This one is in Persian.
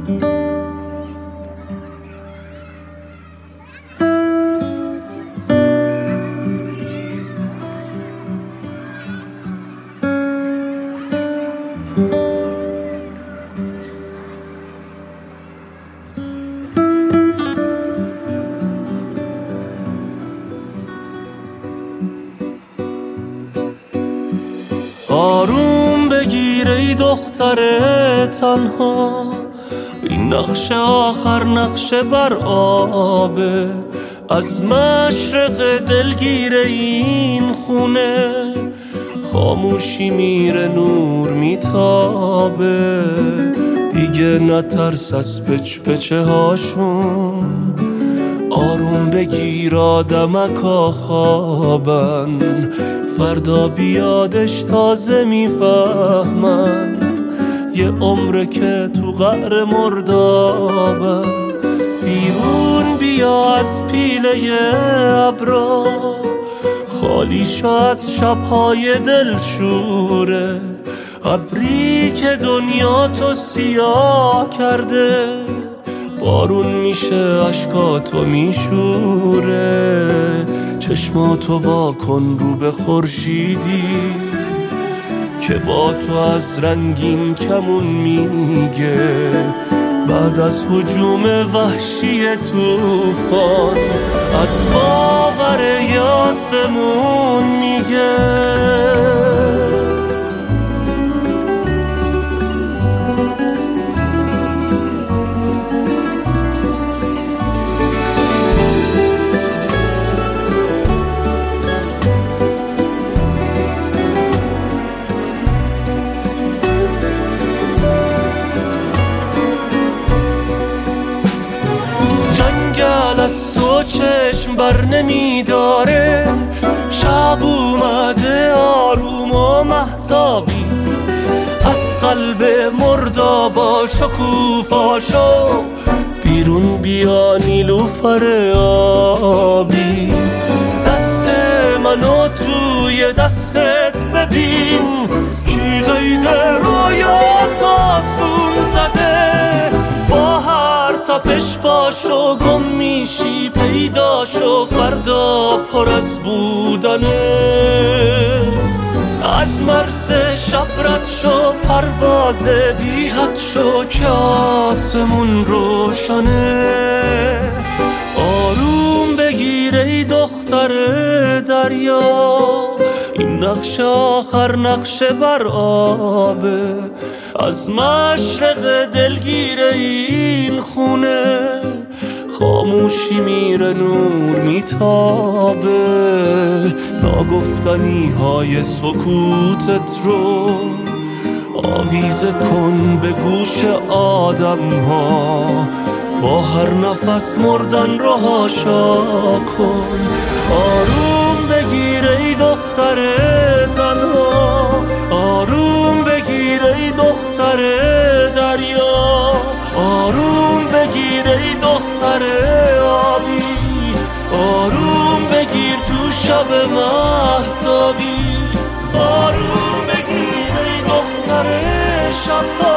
آروم بگیر ای دختر تنها، این نقش آخر نقش بر آبه. از مشرق دلگیر این خونه خاموشی میره نور میتابه. دیگه نترس از پچ پچه هاشون، آروم بگیر آدمکا خوابن، فردا بیادش تازه میفهمن. یه عمره که تو قعر مردابن. بیرون بیا از پیله ابرا، خالی شو از شبهای دلشوره. ابری که دنیا تو سیاه کرده، بارون میشه اشکاتو میشوره. چشماتو وا کن رو به خورشیدی که با تو از رنگین کمون میگه. بعد از هجوم وحشی طوفان، از باور آسمون میگه. از تو چشم بر نمیداره، شب اومده آروم و مهتابی. از قلب مردابا شکوفاشو، بیرون بیا نیلوفر آبی. دست منو توی دستت ببین، کی قید رویات آسون زده. با هر تپش پاشو گم میشی پیداشو، فردا پر از بودنه. از مرز شب رد شو، پرواز بی حد شو که آسمون روشنه. آروم بگیر ای دختر دریا، این نقش آخر نقش بر آبه. از مشرق دلگیر این خونه خاموشی میره نور میتابه. ناگفتنی های سکوتت رو آویزه کن به گوش آدم ها. با هر نفس مردن رو هاشا کن. آروم بگیر ای دختر تنها، آروم بگیر ای دختر دریا. آروم بگیر ای دختر آبی، آروم بگیر تو شب مهتابی. آروم بگیر ای دختر شب